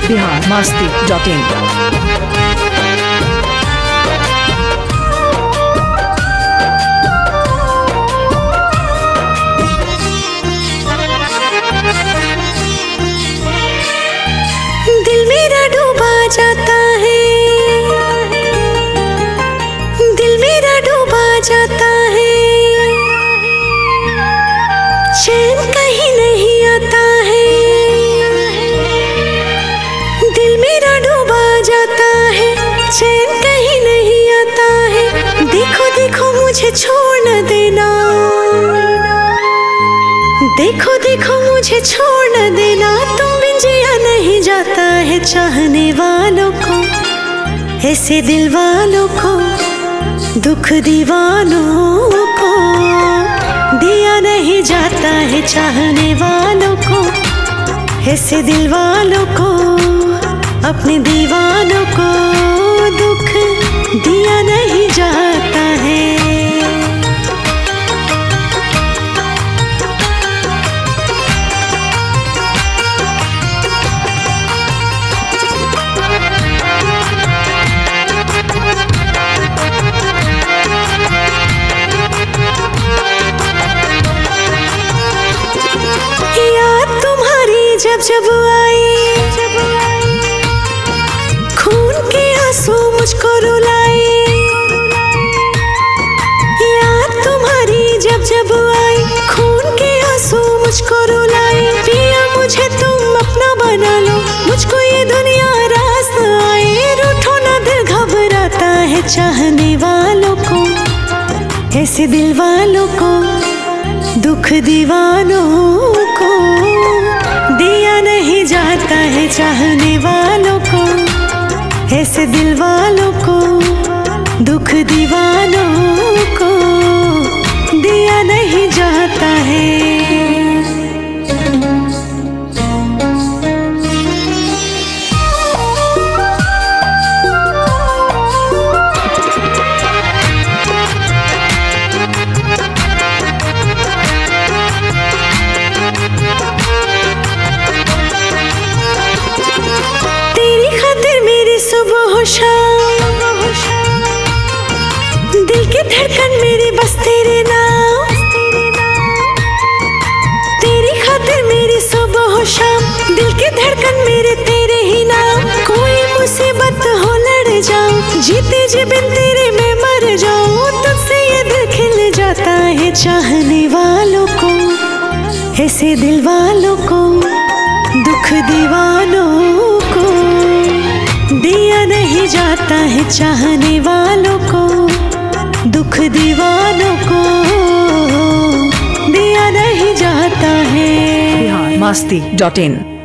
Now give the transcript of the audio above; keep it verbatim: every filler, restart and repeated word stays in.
बिहार मस्ती dot in. दिल मेरा डूबा जाता है, दिल मेरा डूबा जाता है, चैन कहीं नहीं आता है। दिल मेरा डूबा जाता है, चैन कहीं नहीं आता है। देखो देखो मुझे छोड़ न देना, देखो देखो मुझे छोड़ न देना। तुम बिन जिया नहीं जाता है। चाहने वालों को, ऐसे दिल वालों को, दुख दीवानों को दिया नहीं जाता है। चाहने वालों को, ऐसे दिल वालों को, अपने दीवानों को दुख दिया नहीं जाता है। जब जब आई, खून के आंसू मुझको रुलाए। याद तुम्हारी जब जब आई, खून के आंसू मुझको रुलाए। पिया मुझे तुम अपना बना लो, मुझको ये दुनिया रास न आए। रूठो ना दिल घबराता है। चाहने वालों को, ऐसे दिल वालों को, दुख दीवानों को दिया नहीं जाता है। चाहने वालों को, ऐसे दिल वालों को, दुख दीवानों को दिया नहीं जाता है। दिल की धड़कन मेरी बस तेरे नाम, तेरी खातिर मेरी सुबह हो शाम। दिल की धड़कन मेरे तेरे ही नाम। कोई मुसीबत हो लड़ जाऊं, जीते जी बिन तेरे मैं मर जाऊं। तुझसे ये दिल खिल जाता है। चाहने वालों को, ऐसे दिल वालों को, दुख दीवानों को दिया नहीं जाता है। चाहने वालों को, दुख दीवानों को दिया नहीं जाता है। बिहार मस्ती डॉट इन।